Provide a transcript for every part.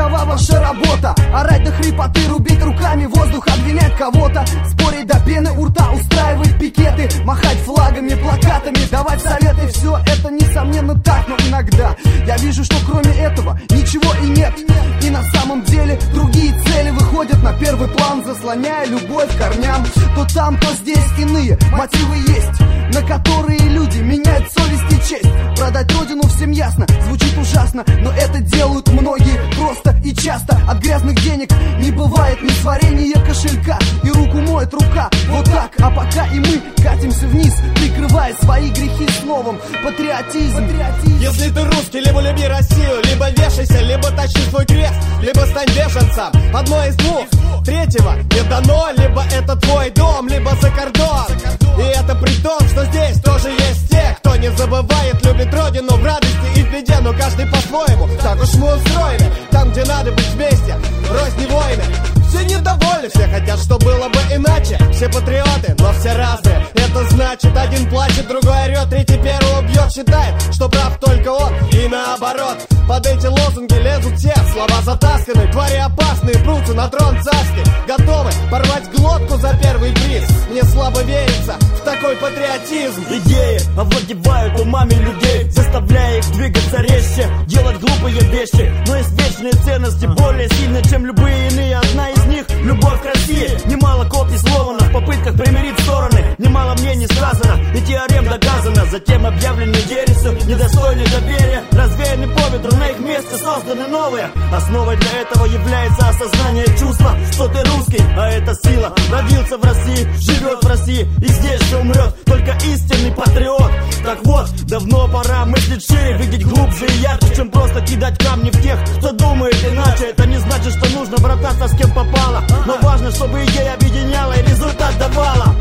Такова ваша работа. Орать до хрипоты, рубить руками воздух, обвинять кого-то, спорить до пены у рта, устраивать пикеты, махать флагами, плакатами, давать советы. Все это несомненно так, но иногда я вижу, что кроме этого ничего и нет. И на самом деле другие цели выходят на первый план, заслоняя любовь к корням. То там, то здесь иные мотивы есть, на которые люди меняют совесть и честь. Продать родину всем ясно, звучит ужасно, но это делают многие просто и часто. От грязных денег не бывает ни сварения кошелька, и руку моет рука. Вот так, а пока и мы катимся вниз, прикрывая свои грехи словом патриотизм. Если ты русский, либо люби Россию, либо вешайся, либо тащи свой крест, либо стань беженцем. Одно из двух, третьего не дано. Либо это твой дом, либо за кордон. И это при том, что здесь тоже есть те, кто не забывает, любит родину в радости и в беде. Но каждый по-своему, так уж мы устроены. Там, где надо быть вместе, рознь войны. Все недовольны, все хотят, что было бы иначе. Все патриоты, но все разные. Это значит, один плачет, другой орет, третий первого бьет. Считает, что прав только он, и наоборот. Под эти лозунги лезут все, слова затасканы. Твари опасные, прутся на трон царский, готовы порвать глотку за первый приз. Мне слабо верится в такой патриотизм. Идеи овладевают умами людей, заставляя их двигаться резче, делать глупые вещи. Но есть вечные ценности, более сильные, чем любые иные. Одна из них — любовь к России. Немало копий сломано в попытках примирить стороны, немало мнений сказано и теорем доказано. Затем объявлены ересью, недостойны доверия, развеяны по ветру, на их месте созданы новые. Основой для этого является осознание чувства, что ты русский, а это сила. Родился в России, живет в России и здесь же умрет только истинный патриот. Так вот, давно пора мыслить шире, видеть глубже и ярче, чем просто кидать камни в тех, кто думает иначе. Это не значит, что нужно брататься с кем попало, но важно, чтобы идея объединяла и результат давала.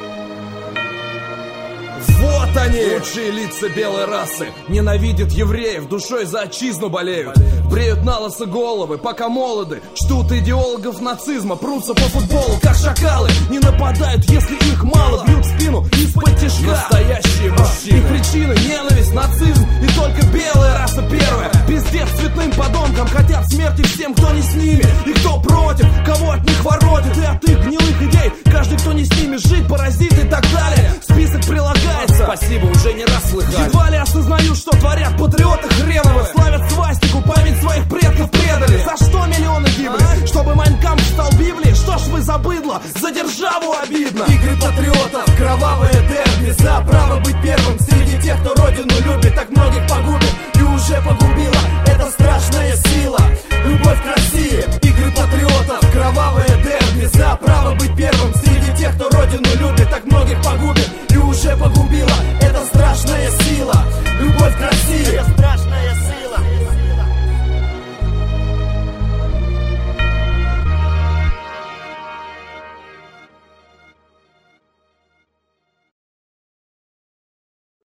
Вот они, лучшие лица белой расы. Ненавидят евреев, душой за отчизну болеют. Бреют на лысо головы, пока молоды. Чтут идеологов нацизма, прутся по футболу, как шакалы. Не нападают, если их мало, бьют в спину из-под тяжка. Настоящие мужчины. Их причины — ненависть, нацизм и только белая раса первая. Пиздец цветным подонкам, хотят смерти всем, кто не с ними. И кто против, кого от них воротит. И от их гнилых идей каждый, кто не с ними, жить, паразит и так далее. Список прилагается. Спасибо, уже не раз слыхали. Едва ли осознают, что творят патриоты хреновы. Славят свастику, память своих предков предали. За что миллионы гибли? Чтобы Майн Кампф стал Библией? Что ж вы за быдло? За державу обидно. Игры патриотов, кровавое дерби, за право быть первым среди тех, кто родину любит, так многих погубит и уже погубила эта страшная сила. Любовь к России. Игры патриотов, кровавое дерби, за право быть первым среди тех, кто родину любит, так многих погубит и уже погубит